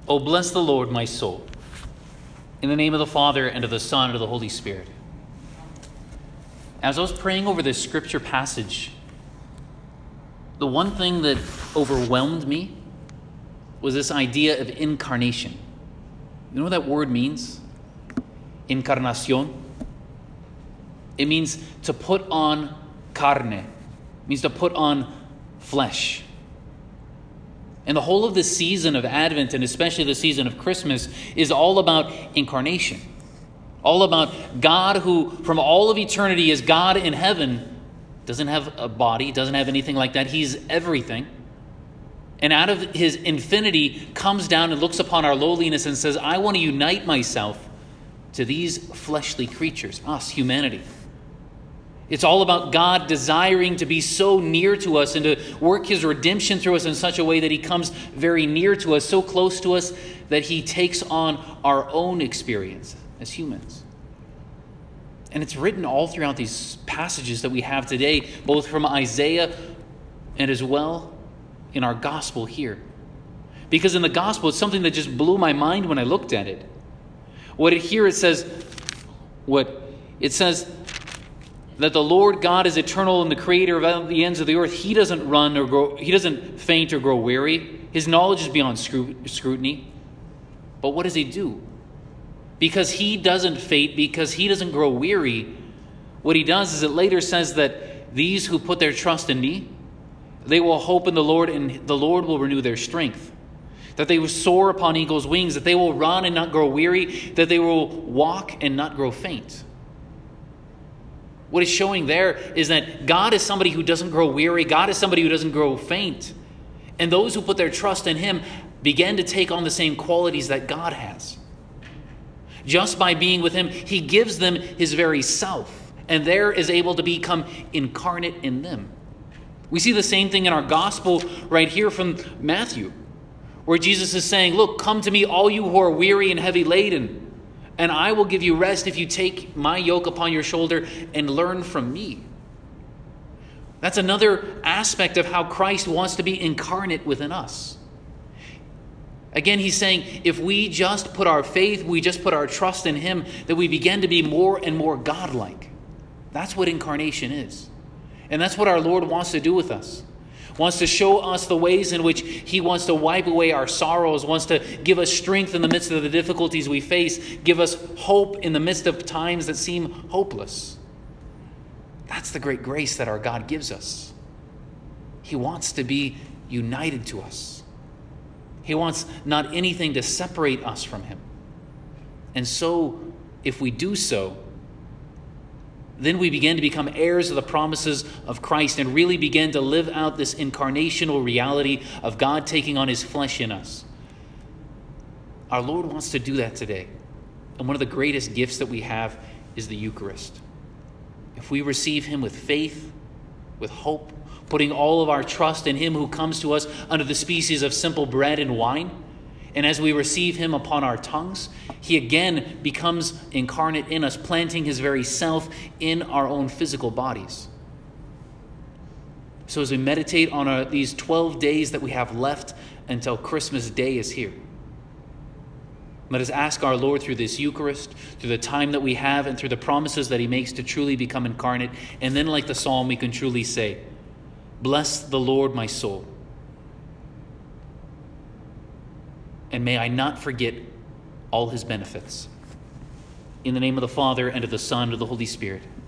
Oh, bless the Lord, my soul. In the name of the Father, and of the Son, and of the Holy Spirit. As I was praying over this scripture passage, the one thing that overwhelmed me was this idea of incarnation. You know what that word means? Encarnación. It means to put on carne. It means to put on flesh. And the whole of this season of Advent, and especially the season of Christmas, is all about incarnation. All about God who, from all of eternity, is God in heaven, doesn't have a body, doesn't have anything like that. He's everything. And out of his infinity comes down and looks upon our lowliness and says, I want to unite myself to these fleshly creatures, us, humanity. It's all about God desiring to be so near to us and to work his redemption through us in such a way that he comes very near to us, so close to us that he takes on our own experience as humans. And it's written all throughout these passages that we have today, both from Isaiah and as well in our gospel here. Because in the gospel, it's something that just blew my mind when I looked at it. It says that the Lord God is eternal and the creator of the ends of the earth. He doesn't run or grow, he doesn't faint or grow weary. His knowledge is beyond scrutiny. But what does he do? Because he doesn't faint, because he doesn't grow weary, what he does is it later says that these who put their trust in me, they will hope in the Lord, and the Lord will renew their strength. That they will soar upon eagle's wings, that they will run and not grow weary, that they will walk and not grow faint. What it's showing there is that God is somebody who doesn't grow weary. God is somebody who doesn't grow faint. And those who put their trust in him begin to take on the same qualities that God has. Just by being with him, he gives them his very self, and there is able to become incarnate in them. We see the same thing in our gospel right here from Matthew, where Jesus is saying, look, come to me, all you who are weary and heavy laden, and I will give you rest if you take my yoke upon your shoulder and learn from me. That's another aspect of how Christ wants to be incarnate within us. Again, he's saying if we just put our faith, we just put our trust in him, that we begin to be more and more godlike. That's what incarnation is. And that's what our Lord wants to do with us. Wants to show us the ways in which he wants to wipe away our sorrows, wants to give us strength in the midst of the difficulties we face, give us hope in the midst of times that seem hopeless. That's the great grace that our God gives us. He wants to be united to us. He wants not anything to separate us from him. And so, if we do so, then we begin to become heirs of the promises of Christ and really begin to live out this incarnational reality of God taking on his flesh in us. Our Lord wants to do that today. And one of the greatest gifts that we have is the Eucharist. If we receive him with faith, with hope, putting all of our trust in him who comes to us under the species of simple bread and wine, and as we receive him upon our tongues, he again becomes incarnate in us, planting his very self in our own physical bodies. So as we meditate on these 12 days that we have left until Christmas Day is here, let us ask our Lord through this Eucharist, through the time that we have, and through the promises that he makes to truly become incarnate. And then like the psalm, we can truly say, bless the Lord, my soul. And may I not forget all his benefits. In the name of the Father, and of the Son, and of the Holy Spirit.